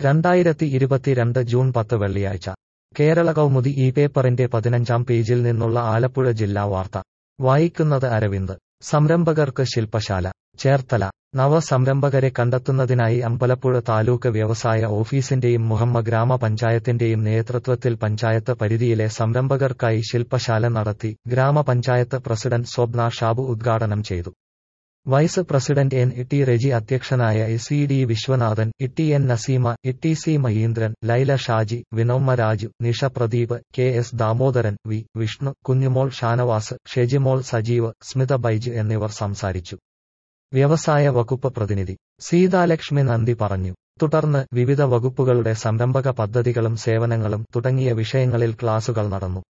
2022 June 10 വെള്ളിയാഴ്ച കേരള കൗമുദി ഈ പേപ്പറിന്റെ 15-ാം പേജിൽ നിന്നുള്ള ആലപ്പുഴ ജില്ലാ വാർത്ത വായിക്കുന്നത് അരവിന്ദ്. സംരംഭകർക്ക് ശില്പശാല ചേർത്തല. നവസംരംഭകരെ കണ്ടെത്തുന്നതിനായി അമ്പലപ്പുഴ താലൂക്ക് വ്യവസായ ഓഫീസിന്റെയും മുഹമ്മ ഗ്രാമപഞ്ചായത്തിന്റെയും നേതൃത്വത്തിൽ പഞ്ചായത്ത് പരിധിയിലെ സംരംഭകർക്കായി ശില്പശാല നടത്തി. ഗ്രാമപഞ്ചായത്ത് പ്രസിഡന്റ് സ്വപ്ന ഷാബു ഉദ്ഘാടനം ചെയ്തു. Vice president N T Reji അധ്യക്ഷനായ C D Viswanathan, T N Naseema, T C Mahindran, Laila Shaji, Vinomma Raju, Nisha Pradeep, K S Damodaran, V Vishnu, Kunjumol Shanavas, Shejimol Sajeev, Smitha Baiju എന്നിവർ സംസാരിച്ചു. വ്യവസായ വകുപ്പ് പ്രതിനിധി സീതാലക്ഷ്മി നന്ദി പറഞ്ഞു. തുടർന്ന് വിവിധ വകുപ്പുകളുടെ സംരംഭക പദ്ധതികളും സേവനങ്ങളും തുടങ്ങിയ വിഷയങ്ങളിൽ ക്ലാസുകൾ നടന്നു.